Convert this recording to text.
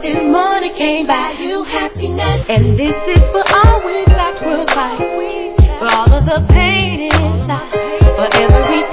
this money can't buy you happiness. And this is for all we sacrifice, for all of the pain inside, for every